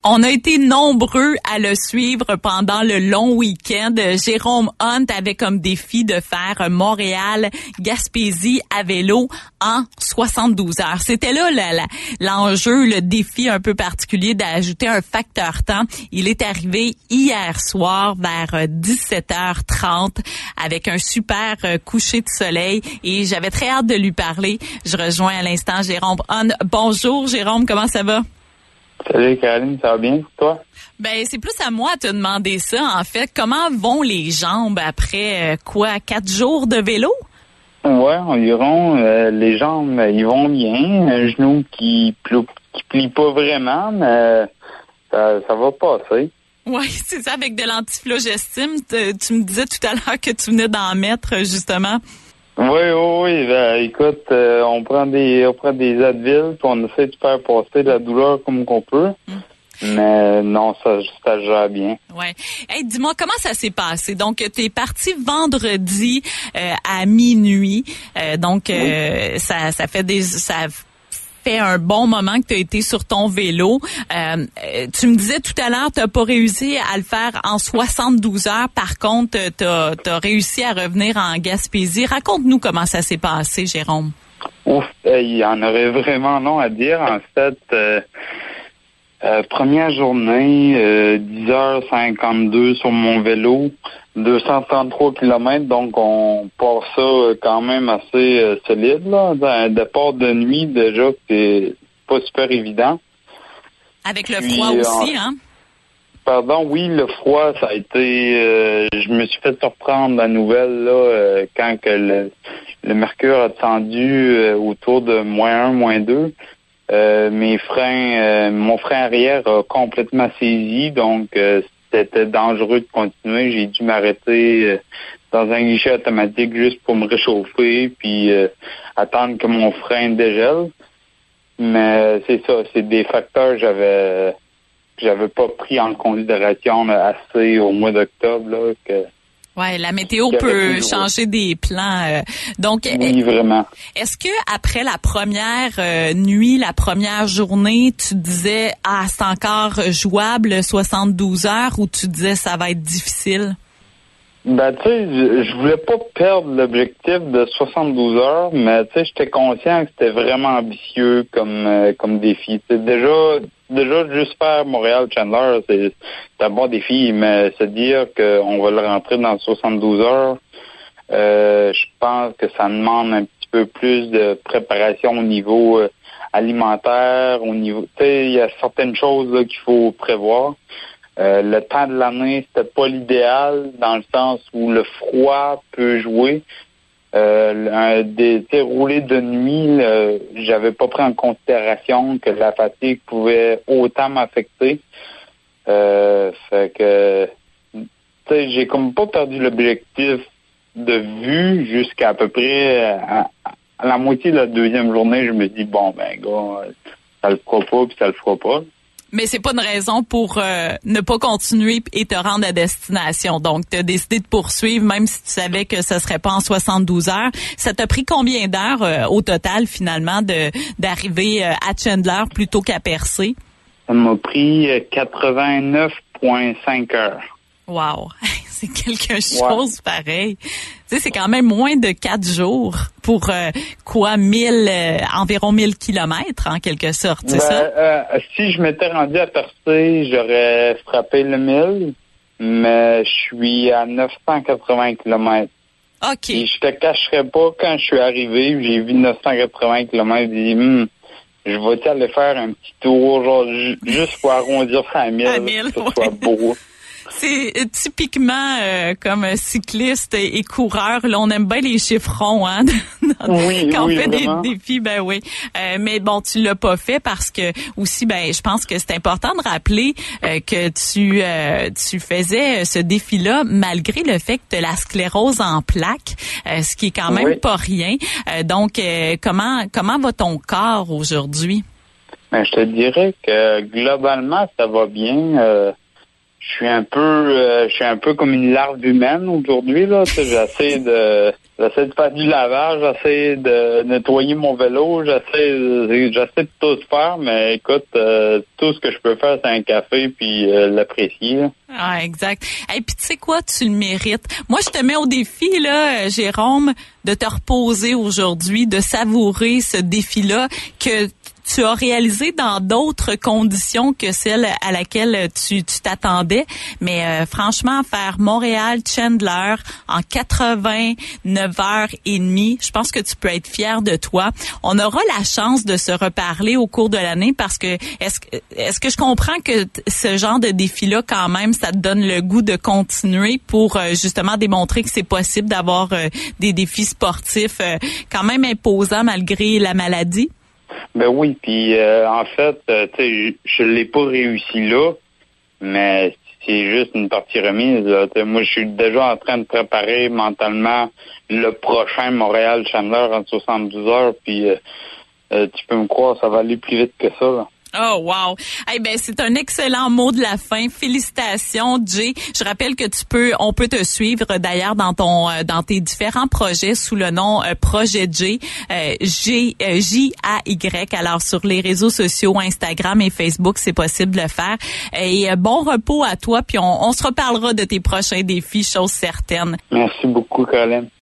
On a été nombreux à le suivre pendant le long week-end. Jérôme Hunt avait comme défi de faire Montréal-Gaspésie à vélo en 72 heures. C'était là l'enjeu, le défi un peu particulier d'ajouter un facteur temps. Il est arrivé hier soir vers 17h30 avec un super coucher de soleil et j'avais très hâte de lui parler. Je rejoins à l'instant Jérôme Hunt. Bonjour Jérôme, comment ça va? Salut Caroline, ça va bien, toi? Ben, c'est plus à moi de te demander ça, en fait. Comment vont les jambes après, 4 jours de vélo? Ouais, environ. Les jambes, ils vont bien. Un genou qui plie pas vraiment, mais ça va passer. Oui, c'est ça, avec de l'antiflogestime. Tu me disais tout à l'heure que tu venais d'en mettre, justement. Oui. Ben, écoute, on prend des Advil, puis on essaie de faire passer la douleur comme qu'on peut. Mais non, ça gère bien. Ouais. Hey, dis-moi, comment ça s'est passé? Donc, t'es parti vendredi à minuit. Oui. Ça fait un bon moment que tu as été sur ton vélo. Tu me disais tout à l'heure, tu n'as pas réussi à le faire en 72 heures. Par contre, tu as réussi à revenir en Gaspésie. Raconte-nous comment ça s'est passé, Jérôme. Ouf, il y en aurait vraiment long à dire. En fait, première journée, 10h52 sur mon vélo, 233 km, donc on part ça quand même assez solide, là. Un départ de nuit, déjà, c'est pas super évident. Avec le froid aussi, hein? Pardon, oui, le froid, ça a été... je me suis fait surprendre la nouvelle, là, quand que le mercure a descendu autour de -1, -2. Mon frein arrière a complètement saisi, donc c'était dangereux de continuer. J'ai dû m'arrêter dans un guichet automatique juste pour me réchauffer, puis attendre que mon frein dégèle. Mais c'est ça, c'est des facteurs que j'avais pas pris en considération là, assez au mois d'octobre là que. Ouais, la météo peut changer des plans. Donc, oui, vraiment. Est-ce que après la première nuit, la première journée, tu disais c'est encore jouable 72 heures ou tu disais ça va être difficile? Ben tu sais, je voulais pas perdre l'objectif de 72 heures, mais tu sais, j'étais conscient que c'était vraiment ambitieux comme défi. C'est déjà juste faire Montréal-Chandler, c'est un bon défi, mais se dire qu'on va le rentrer dans 72 heures, je pense que ça demande un petit peu plus de préparation au niveau alimentaire, au niveau, tu sais, il y a certaines choses là, qu'il faut prévoir. Le temps de l'année, c'était pas l'idéal dans le sens où le froid peut jouer. Rouler de nuit, j'avais pas pris en considération que la fatigue pouvait autant m'affecter. Fait que, tu sais, j'ai comme pas perdu l'objectif de vue jusqu'à peu près à la moitié de la deuxième journée. Je me dis bon ben gars, ça le fera pas puis ça le fera pas. Mais c'est pas une raison pour ne pas continuer et te rendre à destination. Donc, tu as décidé de poursuivre, même si tu savais que ce serait pas en 72 heures. Ça t'a pris combien d'heures au total, finalement, d'arriver à Chandler plutôt qu'à Percé? Ça m'a pris 89,5 heures. Wow! C'est quelque chose pareil. Tu sais, c'est quand même moins de 4 jours pour environ 1000 kilomètres en quelque sorte, c'est ça? Si je m'étais rendu à Percé, j'aurais frappé le 1000, mais je suis à 980 kilomètres. OK. Et je te cacherai pas, quand je suis arrivé, j'ai vu 980 kilomètres, j'ai dit, je vais aller faire un petit tour, genre, juste pour arrondir ça à 1000, que ce soit beau. C'est typiquement comme cycliste et coureur, là, on aime bien les chiffres ronds, hein. Quand on fait vraiment. des défis, ben oui. Mais bon, tu l'as pas fait parce que aussi, ben, je pense que c'est important de rappeler que tu faisais ce défi-là malgré le fait que tu as la sclérose en plaques, ce qui est quand même pas rien. Donc, comment va ton corps aujourd'hui? Ben, je te dirais que globalement, ça va bien. je suis un peu comme une larve humaine aujourd'hui, là. Tu sais, j'essaie de faire du lavage, j'essaie de nettoyer mon vélo, j'essaie de tout faire, mais écoute, tout ce que je peux faire, c'est un café puis l'apprécier, là. Ah, exact. Et puis tu sais quoi, tu le mérites. Moi, je te mets au défi, là, Jérôme, de te reposer aujourd'hui, de savourer ce défi-là que tu as réalisé dans d'autres conditions que celles à laquelle tu t'attendais. Mais franchement, faire Montréal-Chandler en 89h30, je pense que tu peux être fier de toi. On aura la chance de se reparler au cours de l'année parce que est-ce que je comprends que ce genre de défi-là, quand même, ça te donne le goût de continuer pour justement démontrer que c'est possible d'avoir des défis sportifs quand même imposants malgré la maladie? Ben oui, puis en fait, tu sais, je l'ai pas réussi là, mais c'est juste une partie remise, là. Moi, je suis déjà en train de préparer mentalement le prochain Montréal-Chandler en 72 heures, puis tu peux me croire, ça va aller plus vite que ça, là. Oh wow. Eh ben c'est un excellent mot de la fin. Félicitations, Jay. Je rappelle que on peut te suivre d'ailleurs dans tes différents projets sous le nom Projet Jay, J-A-Y. Alors sur les réseaux sociaux, Instagram et Facebook, c'est possible de le faire. Et bon repos à toi, puis on se reparlera de tes prochains défis, chose certaine. Merci beaucoup, Colin.